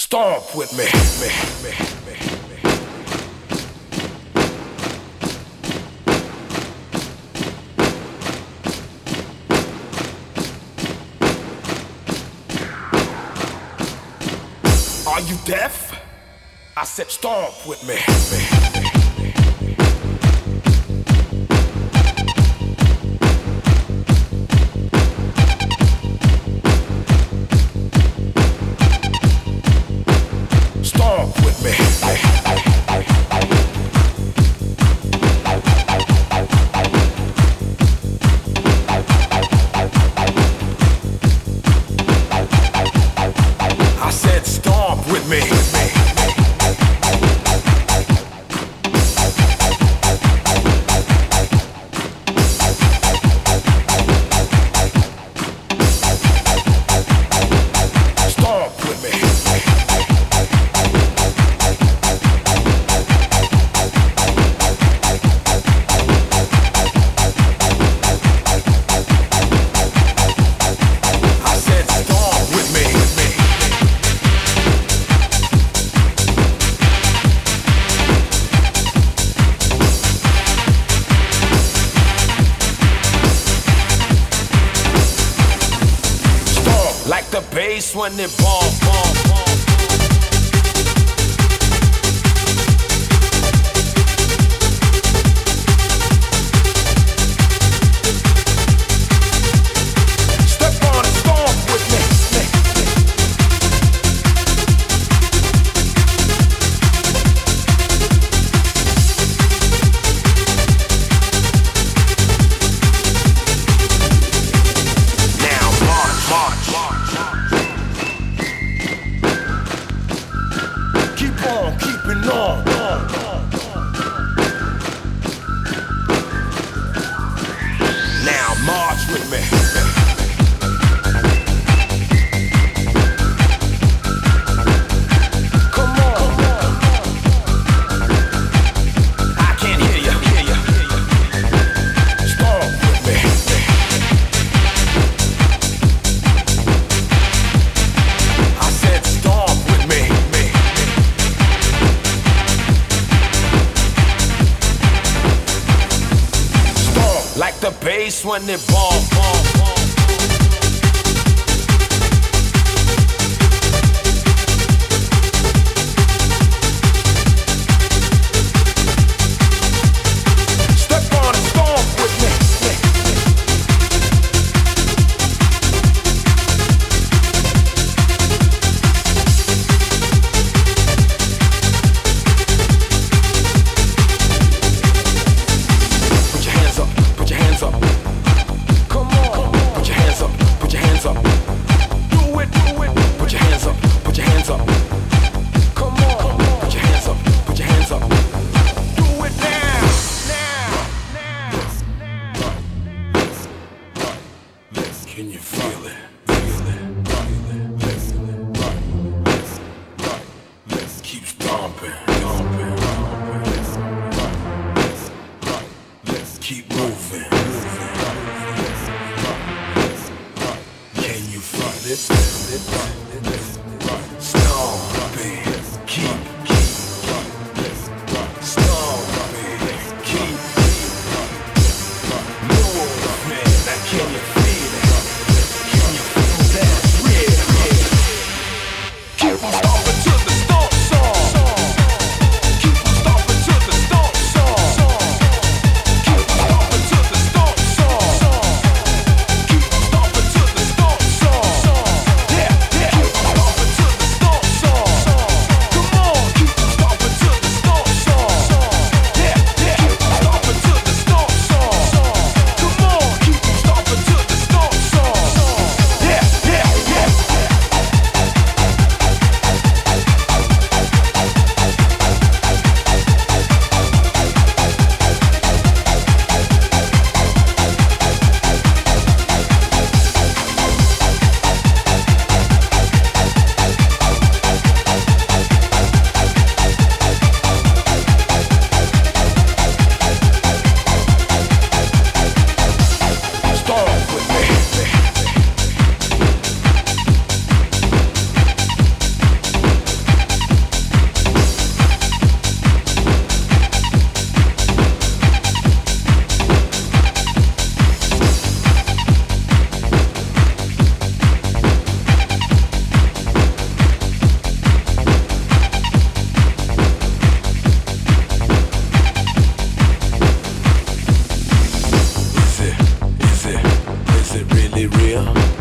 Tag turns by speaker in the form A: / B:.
A: Stomp with me. Are you deaf? I said stomp with me. Stomp with me. I said stomp with me. Like the bass when it ball. Step on and stomp with me. Now march. Keep on keeping on. Now march with me. Come on. I can't hear you. Stomp with me. I said stomp with me. Like the bass when it ball. Step on and stomp with me. Put your hands up. Put your hands up. Come on. Put your hands up. Put your hands up. Do it. Put your hands up. Put your hands up. Come on. Put your hands up. Put your hands up. Do it now. Can you feel it? Keep stomping. Keep moving. Can you feel it? Stomping. Keep stomping. Keep moving. Now can you feel it? Can you feel that? Real. Keep on stomping to the stomp song. Keep on stomping to the stomp song. Keep on stomping to the stomp song. Keep on stomping to the stomp song. Yeah. Keep on stomping to the stomp song. Come on. it real?